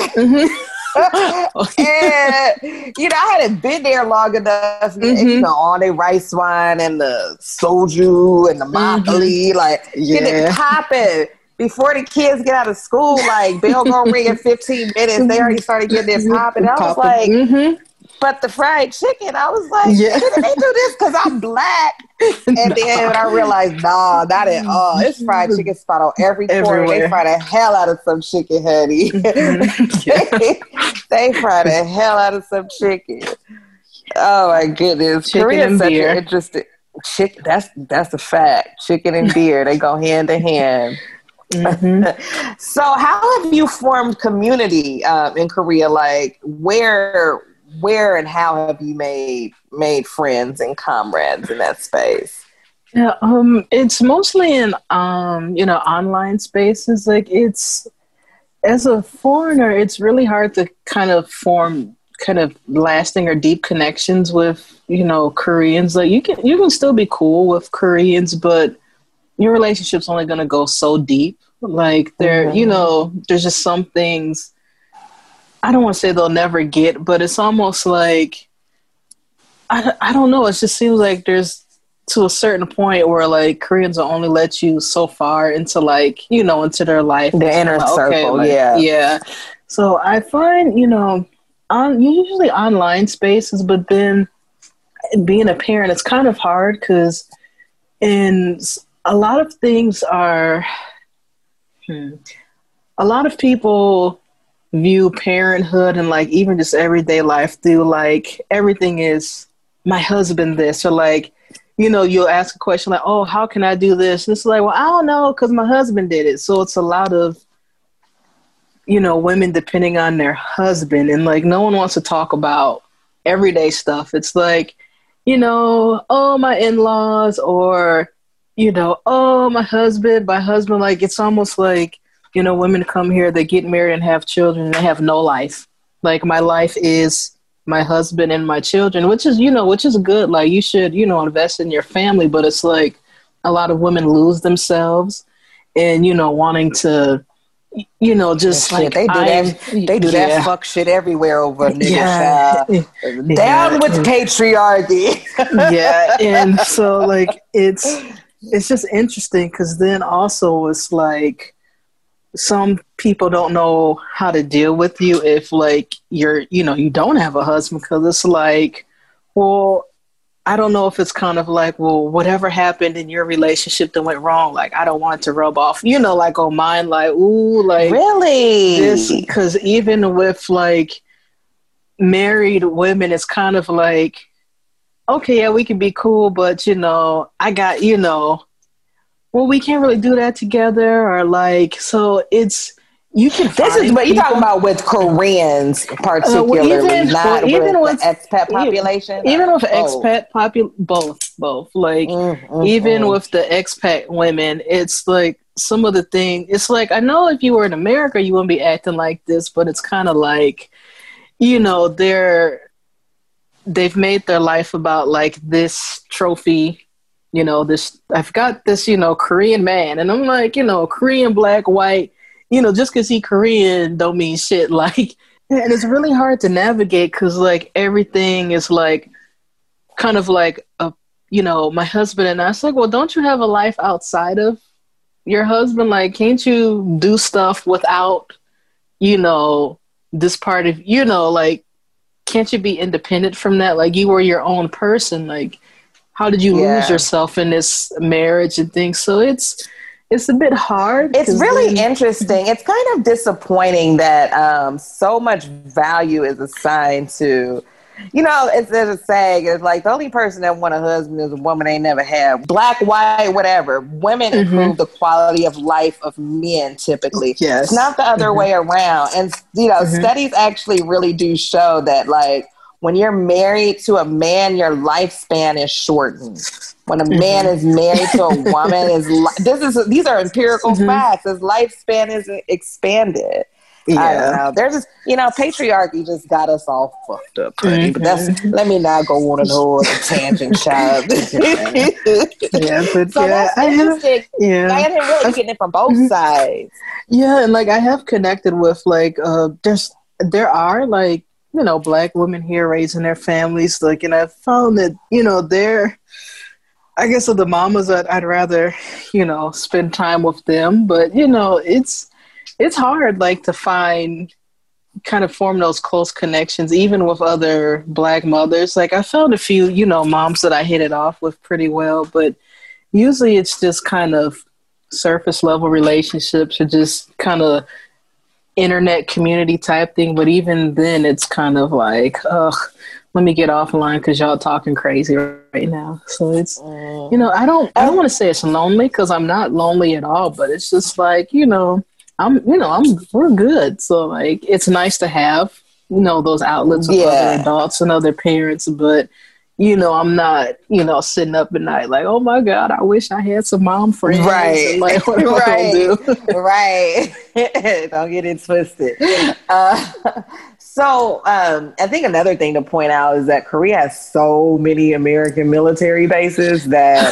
And, you know, I hadn't been there long enough, you know, all the rice wine and the soju and the makgeolli, like, get it popping. Before the kids get out of school, like, bell gonna ring in 15 minutes. They already started getting it popping. I was like, but the fried chicken, I was like, did they do this because I'm black? And then I realized, nah, not at all. It's fried chicken spot on every corner. They fry the hell out of some chicken, honey. They fry the hell out of some chicken. Oh my goodness. Chicken Korea's and such beer. an interesting chicken. That's a fact. Chicken and beer, they go hand in hand. So how have you formed community in Korea? Like, where and how have you made friends and comrades in that space? Yeah, it's mostly in you know, online spaces. Like, it's, as a foreigner, it's really hard to kind of form kind of lasting or deep connections with, you know, Koreans. Like, you can still be cool with Koreans, but your relationship's only going to go so deep. Like, there, you know, there's just some things, I don't want to say they'll never get, but it's almost like, I don't know. It just seems like there's, to a certain point where, like, Koreans will only let you so far into, like, you know, into their life. The inner circle, like, yeah. So I find, you know, usually online spaces, but then being a parent, it's kind of hard because a lot of things are, a lot of people view parenthood and, like, even just everyday life through, like, everything is my husband this, or, like, you know, you'll ask a question like, oh, how can I do this? And it's like, well, I don't know, because my husband did it. So it's a lot of, you know, women depending on their husband, and, like, no one wants to talk about everyday stuff. It's like, you know, oh, my in-laws, or, you know, oh, my husband. Like, it's almost like, you know, women come here, they get married and have children, and they have no life. Like, my life is my husband and my children, which is, you know, which is good. Like, you should, you know, invest in your family, but it's like a lot of women lose themselves and, you know, wanting to, you know, just like, they do that fuck shit everywhere over a nigga child. Down with patriarchy. Yeah. And so, like, it's just interesting because then also it's like, some people don't know how to deal with you if, like, you know, you don't have a husband, because it's like, well, I don't know if it's kind of like, well, whatever happened in your relationship that went wrong, like, I don't want it to rub off, you know, like, on mine, like, ooh, like, really? this, because even with, like, married women, it's kind of like, okay, yeah, we can be cool, but, you know, I got, you know, well, we can't really do that together, or, like, so it's, you can. This is what you're talking about with Koreans, particularly, not with the expat population. Even with expat both. Like, even with the expat women, it's like some of the thing. It's like, I know if you were in America, you wouldn't be acting like this, but it's kind of like, you know, they've made their life about, like, this trophy. You know, this, I've got this, you know, Korean man, and I'm like, you know, Korean, black, white, you know, just because he Korean don't mean shit. Like, and it's really hard to navigate because, like, everything is, like, kind of like, you know, my husband and I. It's like, well, don't you have a life outside of your husband? Like, can't you do stuff without, you know, this part of, you know, like, can't you be independent from that? Like, you were your own person. Like, how did you lose yourself in this marriage and things? So it's a bit hard. It's really interesting. It's kind of disappointing that so much value is assigned to there's a saying. It's like the only person that want a husband is a woman they never had. Black, white, whatever. Women improve the quality of life of men typically. Yes. It's not the other way around. And studies actually really do show that, like, when you're married to a man, your lifespan is shortened. When a man is married to a woman, these are empirical facts. His lifespan is expanded. Yeah. I don't know. They're just, patriarchy just got us all fucked up, honey. But let me not go on and on a tangent, child. That's interesting. I am really getting it from both sides. Yeah, and like I have connected with like there are like Black women here raising their families, like, and I've found that they're, I guess, of the mamas that I'd rather spend time with them, but it's hard, like, to kind of form those close connections, even with other Black mothers. Like, I found a few, moms that I hit it off with pretty well, but usually it's just kind of surface level relationships, or just kind of internet community type thing. But even then, it's kind of like, let me get offline because y'all talking crazy right now. So it's, I don't want to say it's lonely, because I'm not lonely at all, but it's just like, we're good. So like, it's nice to have, those outlets with other adults and other parents, but I'm not, sitting up at night like, oh my God, I wish I had some mom friends. Right. And like, what am I gonna do? Right. Don't get it twisted. So I think another thing to point out is that Korea has so many American military bases that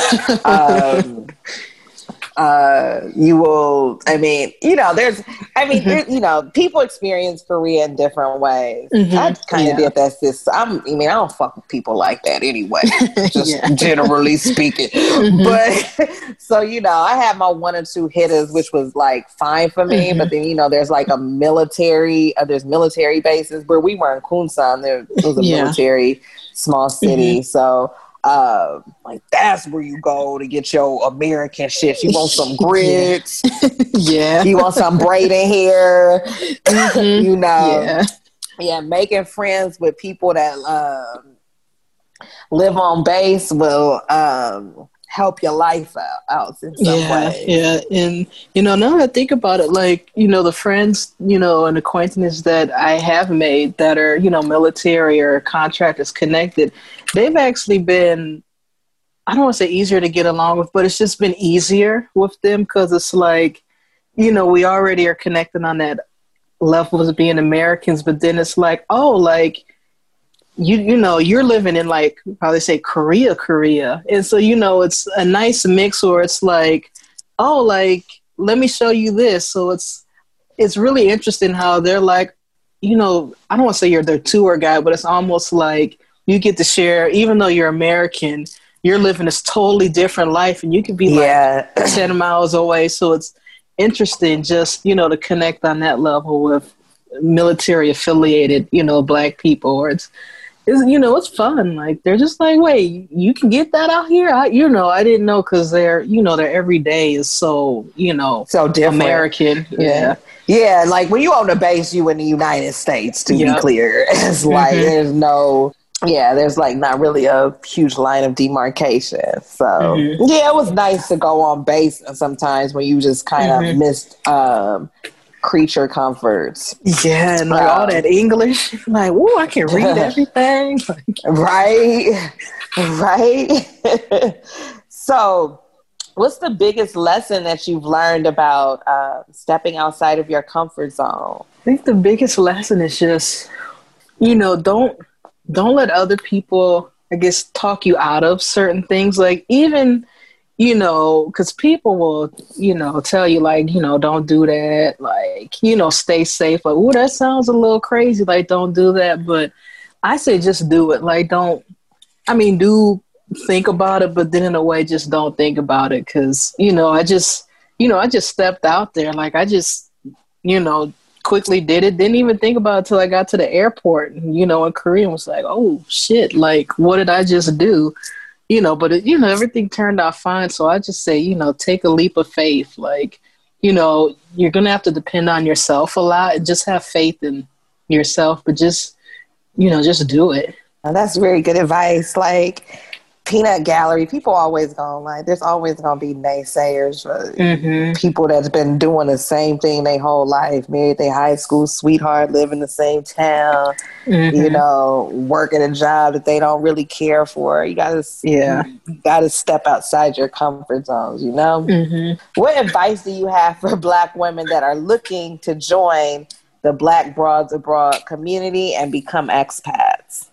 people experience Korea in different ways. I kind of did that. I don't fuck with people like that anyway, just generally speaking. But so, I had my 1 or 2 hitters, which was like fine for me. But then, there's like there's military bases where we were in Kunsan. There was a military small city. So, like, that's where you go to get your American shit. You want some grits, you want some braided hair, making friends with people that live on base will help your life out in some way. Yeah, and now that I think about it, like, the friends, and acquaintances that I have made that are, military or contractors connected, they've actually been, I don't want to say easier to get along with, but it's just been easier with them, because it's like, we already are connected on that level as being Americans, but then it's like, oh, like, you're living in, like, how they say, Korea. And so, it's a nice mix where it's like, oh, like, let me show you this. So it's really interesting how they're like, I don't want to say you're their tour guide, but it's almost like you get to share, even though you're American, you're living this totally different life, and you could be like 10 miles away. So it's interesting just, to connect on that level with military affiliated, Black people, or it's fun. Like, they're just like, wait, you can get that out here? I didn't know, because their every day is so, so different. American. Yeah. Yeah. Like, when you on the base, you in the United States, to be clear. It's like, there's like not really a huge line of demarcation. So it was nice to go on base sometimes when you just kind of missed creature comforts. Yeah, and like all that English, like, oh, I can read everything. Right. So, what's the biggest lesson that you've learned about stepping outside of your comfort zone? I think the biggest lesson is just, don't let other people, I guess, talk you out of certain things. Like, even, because people will, tell you, like, don't do that. Like, stay safe. Like, oh, that sounds a little crazy. Like, don't do that. But I say just do it. Like, do think about it, but then in a way, just don't think about it. Because, I just stepped out there. Like, I just, quickly did it, didn't even think about it till I got to the airport, and in Korea, was like, oh shit, like, what did I just do? But everything turned out fine. So I just say, take a leap of faith. Like, you're gonna have to depend on yourself a lot, and just have faith in yourself, but just do it. And that's very good advice. Like, peanut gallery, people always gonna like, there's always gonna be naysayers, people that's been doing the same thing their whole life, married their high school sweetheart, live in the same town, you know, working a job that they don't really care for. You gotta step outside your comfort zones, you know. What advice do you have for Black women that are looking to join the Black Broads Abroad community and become expats?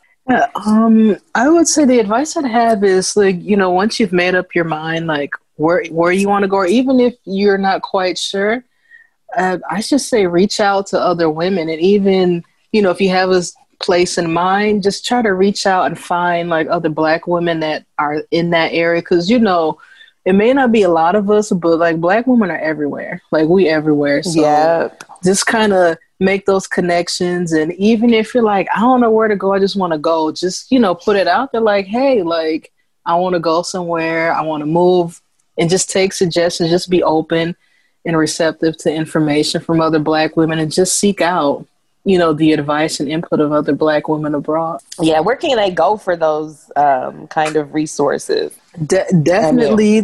I would say the advice I'd have is, like, you know, once you've made up your mind, like where you want to go, or even if you're not quite sure, I should say reach out to other women. And even, you know, if you have a place in mind, just try to reach out and find like other Black women that are in that area. Cause, you know, it may not be a lot of us, but like Black women are everywhere. Like, we everywhere. So just kind of make those connections. And even if you're like, I don't know where to go, I just want to go, just, you know, put it out there like, hey, like, I want to go somewhere, I want to move, and just take suggestions, just be open and receptive to information from other Black women, and just seek out, you know, the advice and input of other Black women abroad. Yeah, where can they go for those kind of resources? Definitely,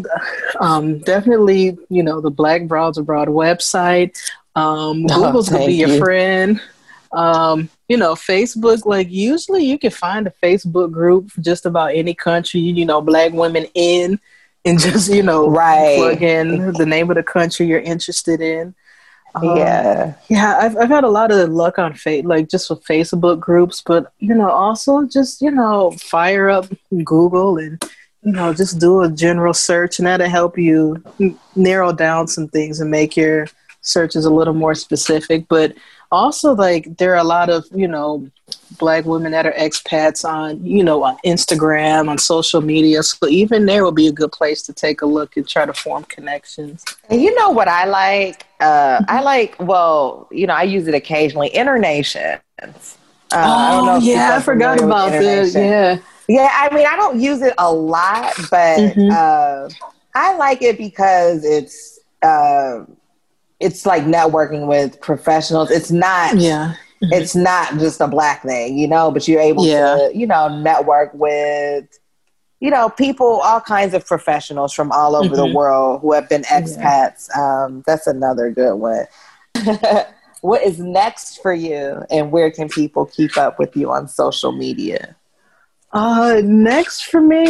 you know, the Black Broads Abroad website. Google's gonna be your friend. You know, Facebook, like, usually you can find a Facebook group for just about any country, you know, Black women in, and just, you know, plug in the name of the country you're interested in. I've had a lot of luck on like just with Facebook groups, but, you know, also just, you know, fire up Google and, you know, just do a general search, and that'll help you narrow down some things and make your searches a little more specific. But also, like, there are a lot of, you know, Black women that are expats on, you know, on Instagram, on social media. So even there will be a good place to take a look and try to form connections. And you know what I like? I like, well, you know, I use it occasionally, Internations. I don't know if I forgot about this. Yeah, I mean, I don't use it a lot, but I like it because it's like networking with professionals. It's not it's not just a Black thing, you know, but you're able to, you know, network with, you know, people, all kinds of professionals from all over the world who have been expats. That's another good one. What is next for you, and where can people keep up with you on social media? Next for me,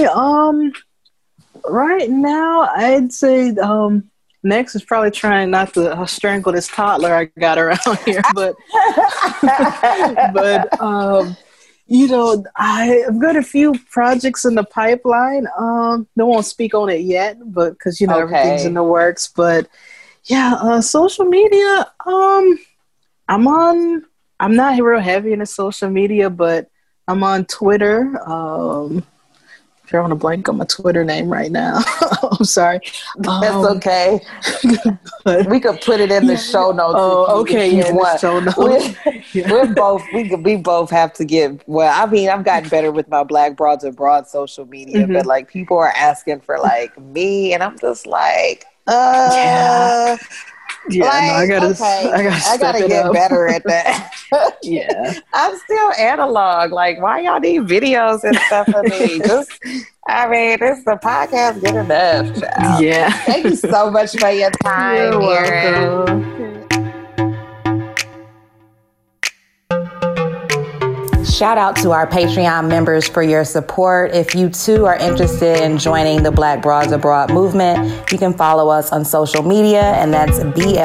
right now, I'd say, next is probably trying not to strangle this toddler I got around here, but you know, I've got a few projects in the pipeline. No won't speak on it yet, but because, you know, everything's in the works. But yeah, social media. I'm not real heavy into social media, but I'm on Twitter. If you're on a blank on my Twitter name right now, I'm sorry. That's okay. We could put it in the show notes. Oh, okay. Yeah, the show notes. We both have to get. Well, I mean, I've gotten better with my Black Broads Abroad social media, but like, people are asking for like me, and I'm just like, Yeah, like, no, I gotta get better at that. I'm still analog. Like, why y'all need videos and stuff of me? Just, I mean, this the podcast good enough, child. Yeah. Thank you so much for your time, Erin. Shout out to our Patreon members for your support. If you too are interested in joining the Black Broads Abroad movement, you can follow us on social media, and that's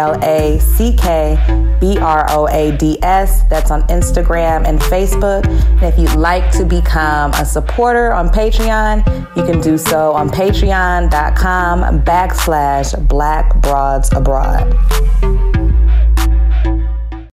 BLACKBROADS. That's on Instagram and Facebook. And if you'd like to become a supporter on Patreon, you can do so on patreon.com/Black Broads Abroad.